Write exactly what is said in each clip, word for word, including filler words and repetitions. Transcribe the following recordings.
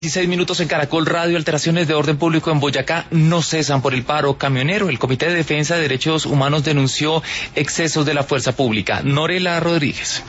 dieciséis minutos en Caracol Radio. Alteraciones de orden público en Boyacá no cesan por el paro camionero. El Comité de Defensa de Derechos Humanos denunció excesos de la fuerza pública. Norela Rodríguez.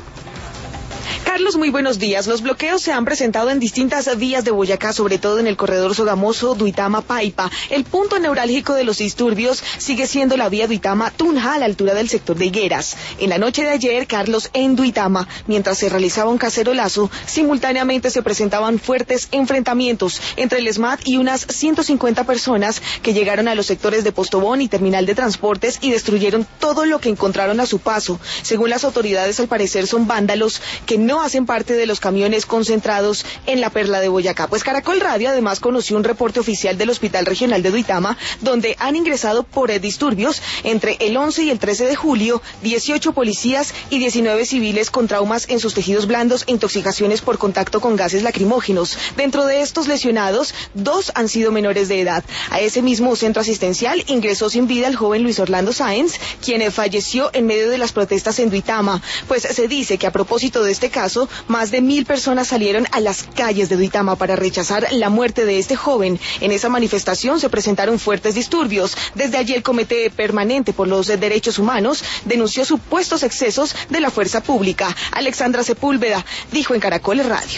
Carlos, muy buenos días. Los bloqueos se han presentado en distintas vías de Boyacá, sobre todo en el corredor Sogamoso, Duitama-Paipa. El punto neurálgico de los disturbios sigue siendo la vía Duitama-Tunja, a la altura del sector de Higueras. En la noche de ayer, Carlos, en Duitama, mientras se realizaba un cacerolazo, simultáneamente se presentaban fuertes enfrentamientos entre el ESMAD y unas ciento cincuenta personas que llegaron a los sectores de Postobón y Terminal de Transportes y destruyeron todo lo que encontraron a su paso. Según las autoridades, al parecer son vándalos que no hacen parte de los camiones concentrados en la perla de Boyacá. Pues Caracol Radio además conoció un reporte oficial del Hospital Regional de Duitama, donde han ingresado por disturbios entre el once y el trece de julio, dieciocho policías y diecinueve civiles con traumas en sus tejidos blandos e intoxicaciones por contacto con gases lacrimógenos. Dentro de estos lesionados, dos han sido menores de edad. A ese mismo centro asistencial ingresó sin vida el joven Luis Orlando Sáenz, quien falleció en medio de las protestas en Duitama. Pues se dice que a propósito de este caso, más de mil personas salieron a las calles de Duitama para rechazar la muerte de este joven. En esa manifestación se presentaron fuertes disturbios. Desde allí el Comité Permanente por los Derechos Humanos denunció supuestos excesos de la fuerza pública. Alexandra Sepúlveda dijo en Caracol Radio.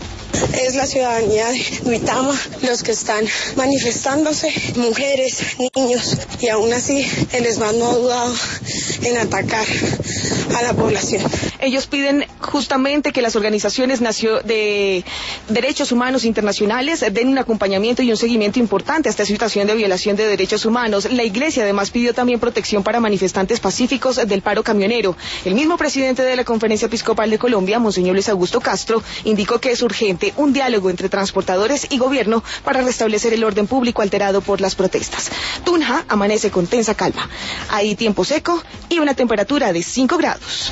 Es la ciudadanía de Duitama los que están manifestándose, mujeres, niños, y aún así el ESMAD no ha dudado en atacar a la población. Ellos piden justamente que las organizaciones de derechos humanos internacionales den un acompañamiento y un seguimiento importante a esta situación de violación de derechos humanos. La Iglesia además pidió también protección para manifestantes pacíficos del paro camionero. El mismo presidente de la Conferencia Episcopal de Colombia, Monseñor Luis Augusto Castro, indicó que es urgente un diálogo entre transportadores y gobierno para restablecer el orden público alterado por las protestas. Tunja amanece con tensa calma. Hay tiempo seco y una temperatura de cinco grados.